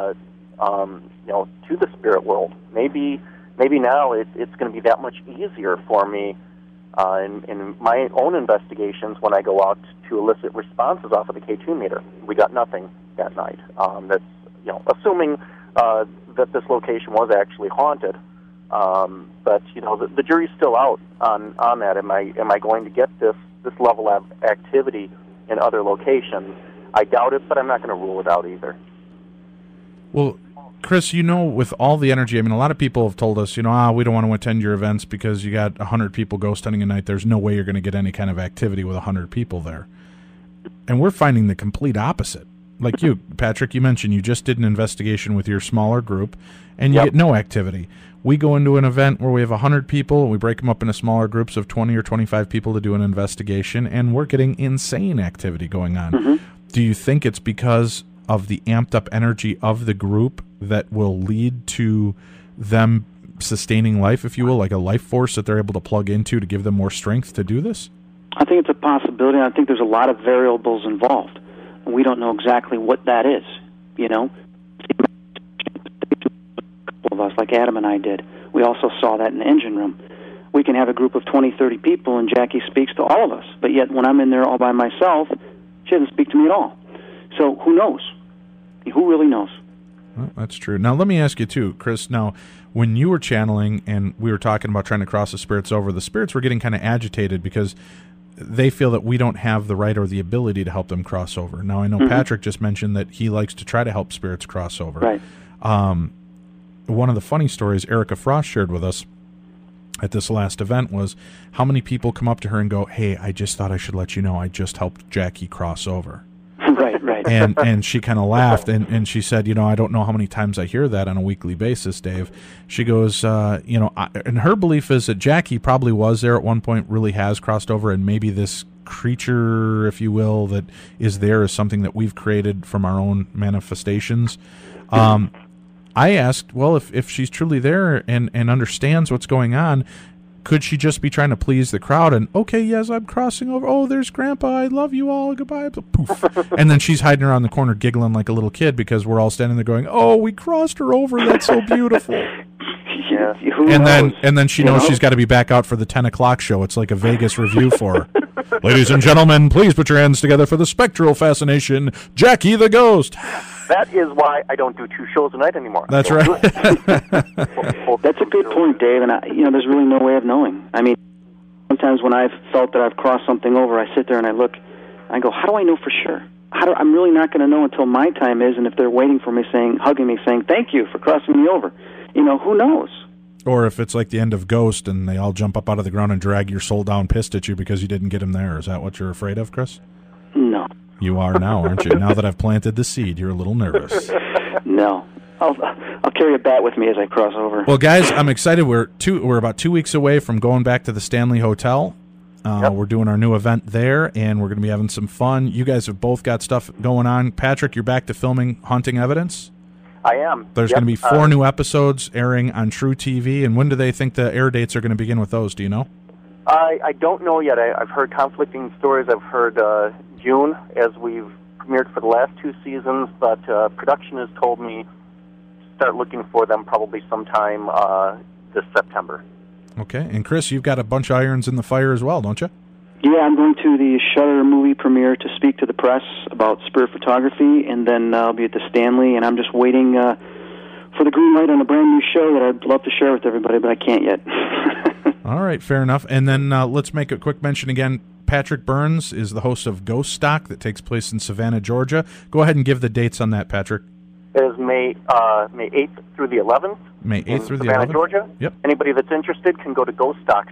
Speaker 11: to the spirit world. Maybe now it's going to be that much easier for me In my own investigations, when I go out to elicit responses off of the K2 meter, we got nothing that night. That's assuming that this location was actually haunted. But the jury's still out on that. Am I going to get this level of activity in other locations? I doubt it, but I'm not going to rule it out either.
Speaker 4: Well, Chris, with all the energy, I mean, a lot of people have told us, we don't want to attend your events because you got 100 people ghost hunting a night. There's no way you're going to get any kind of activity with 100 people there. And we're finding the complete opposite. Like you, Patrick, you mentioned you just did an investigation with your smaller group, and you get no activity. We go into an event where we have 100 people, we break them up into smaller groups of 20 or 25 people to do an investigation, and we're getting insane activity going on. Mm-hmm. Do you think it's because of the amped-up energy of the group that will lead to them sustaining life, if you will, like a life force that they're able to plug into to give them more strength to do this?
Speaker 5: I think it's a possibility. I think there's a lot of variables involved. We don't know exactly what that is, A couple of us, like Adam and I did. We also saw that in the engine room. We can have a group of 20, 30 people, and Jackie speaks to all of us. But yet, when I'm in there all by myself, she doesn't speak to me at all. So who knows? Who really knows?
Speaker 4: Well, that's true. Now, let me ask you, too, Chris. Now, when you were channeling and we were talking about trying to cross the spirits over, the spirits were getting kind of agitated because they feel that we don't have the right or the ability to help them cross over. Now, I know Patrick just mentioned that he likes to try to help spirits cross over.
Speaker 5: Right.
Speaker 4: One of the funny stories Erica Frost shared with us at this last event was how many people come up to her and go, "Hey, I just thought I should let you know I just helped Jackie cross over."
Speaker 5: Right.
Speaker 4: And she kind of laughed, and she said, I don't know how many times I hear that on a weekly basis, Dave. She goes, and her belief is that Jackie probably was there at one point, really has crossed over, and maybe this creature, if you will, that is there is something that we've created from our own manifestations. I asked, well, if she's truly there and understands what's going on, could she just be trying to please the crowd and, okay, yes, I'm crossing over. Oh, there's Grandpa. I love you all. Goodbye. Poof. And then she's hiding around the corner giggling like a little kid because we're all standing there going, oh, we crossed her over. That's so beautiful.
Speaker 5: Yeah.
Speaker 4: And then she knows she's got to be back out for the 10 o'clock show. It's like a Vegas review for her. Ladies and gentlemen, please put your hands together for the spectral fascination, Jackie the Ghost.
Speaker 11: That is why I don't do 2 shows a night anymore.
Speaker 4: That's right.
Speaker 5: That's a good point, Dave. And there's really no way of knowing. I mean, sometimes when I've felt that I've crossed something over, I sit there and I look, I go, how do I know for sure? I'm really not going to know until my time is, and if they're waiting for me, hugging me, saying, thank you for crossing me over. Who knows?
Speaker 4: Or if it's like the end of Ghost and they all jump up out of the ground and drag your soul down pissed at you because you didn't get him there. Is that what you're afraid of, Chris?
Speaker 5: No.
Speaker 4: You are now, aren't you? Now that I've planted the seed, you're a little nervous.
Speaker 5: No. I'll carry a bat with me as I cross over.
Speaker 4: Well, guys, I'm excited. We're about 2 weeks away from going back to the Stanley Hotel. We're doing our new event there, and we're going to be having some fun. You guys have both got stuff going on. Patrick, you're back to filming Haunting Evidence?
Speaker 11: I am.
Speaker 4: There's going to be 4 new episodes airing on True TV, and when do they think the air dates are going to begin with those? Do you know?
Speaker 11: I don't know yet. I've heard conflicting stories. I've heard June, as we've premiered for the last 2 seasons, but production has told me start looking for them probably sometime this September.
Speaker 4: Okay, and Chris, you've got a bunch of irons in the fire as well, don't you?
Speaker 5: Yeah, I'm going to the Shudder movie premiere to speak to the press about spirit photography, and then I'll be at the Stanley, and I'm just waiting for the green light on a brand new show that I'd love to share with everybody, but I can't yet.
Speaker 4: All right, fair enough. And then let's make a quick mention again. Patrick Burns is the host of Ghost Stock that takes place in Savannah, Georgia. Go ahead and give the dates on that, Patrick.
Speaker 11: It is May 8th through the 11th.
Speaker 4: May 8th through the 11th?
Speaker 11: Savannah, Georgia.
Speaker 4: Yep.
Speaker 11: Anybody that's interested can go to GhostStock,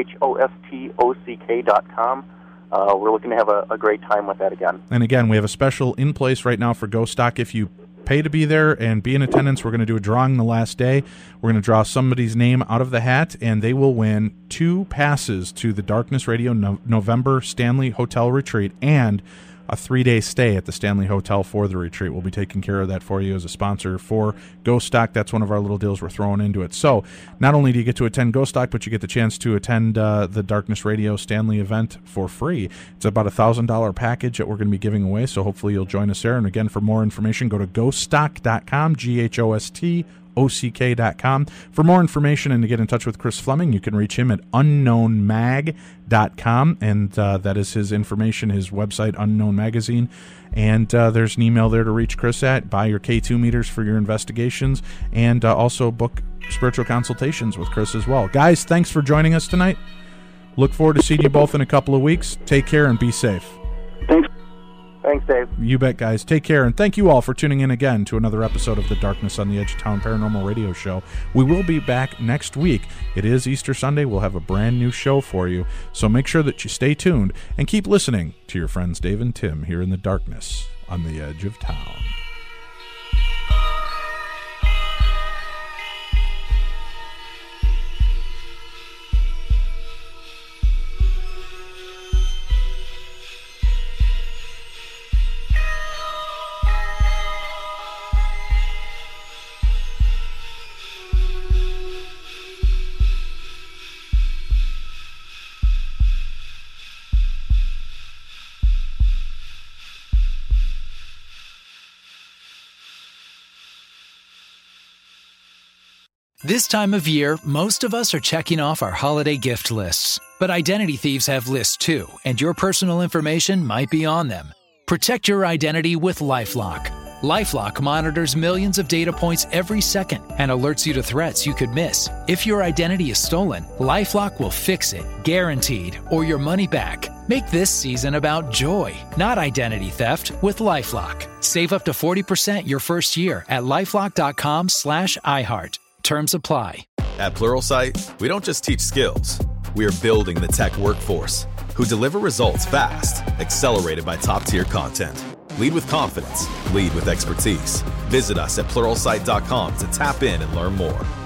Speaker 11: GhostOck.com. We're looking to have a great time with that again.
Speaker 4: And again, we have a special in place right now for Ghost Stock. If you pay to be there and be in attendance, we're going to do a drawing the last day. We're going to draw somebody's name out of the hat, and they will win 2 passes to the Darkness Radio November Stanley Hotel Retreat and a 3-day stay at the Stanley Hotel for the retreat. We'll be taking care of that for you as a sponsor for Ghost Stock. That's one of our little deals we're throwing into it. So not only do you get to attend Ghost Stock, but you get the chance to attend the Darkness Radio Stanley event for free. It's about a $1,000 package that we're going to be giving away, so hopefully you'll join us there. And again, for more information, go to ghoststock.com, GhostOck.com. unknownmag.ock.com. For more information and to get in touch with Chris Fleming, you can reach him at unknownmag.com, and that is his information, his website, Unknown Magazine. And there's an email there to reach Chris at. Buy your K2 meters for your investigations, and also book spiritual consultations with Chris as well. Guys, thanks for joining us tonight. Look forward to seeing you both in a couple of weeks. Take care and be safe.
Speaker 11: Thanks, Dave.
Speaker 4: You bet, guys. Take care, and thank you all for tuning in again to another episode of the Darkness on the Edge of Town Paranormal Radio Show. We will be back next week. It is Easter Sunday. We'll have a brand new show for you, so make sure that you stay tuned and keep listening to your friends Dave and Tim here in the Darkness on the Edge of Town.
Speaker 14: This time of year, most of us are checking off our holiday gift lists. But identity thieves have lists too, and your personal information might be on them. Protect your identity with LifeLock. LifeLock monitors millions of data points every second and alerts you to threats you could miss. If your identity is stolen, LifeLock will fix it, guaranteed, or your money back. Make this season about joy, not identity theft, with LifeLock. Save up to 40% your first year at LifeLock.com/iHeart. Terms apply.
Speaker 15: At Pluralsight, we don't just teach skills. We are building the tech workforce who deliver results fast, accelerated by top-tier content. Lead with confidence. Lead with expertise. Visit us at Pluralsight.com to tap in and learn more.